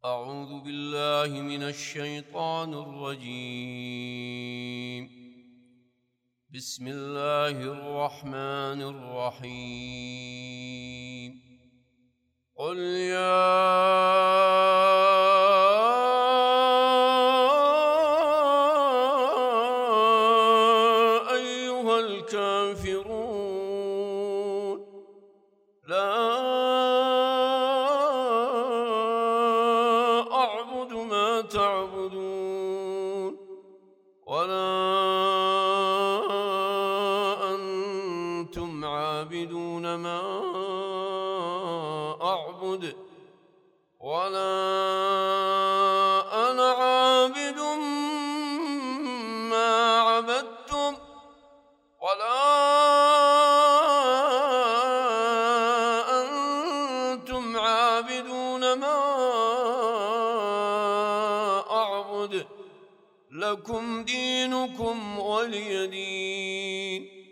أعوذ بالله من الشيطان الرجيم. بسم الله الرحمن الرحيم. قل يا أيها الكافرون لا أعبد ما تعبدون ولا أنتم عابدون ما أعبد ولا أنا عابد ما عبدتم ولا أنتم عابدون ما أعبد لكم دينكم ولي دين.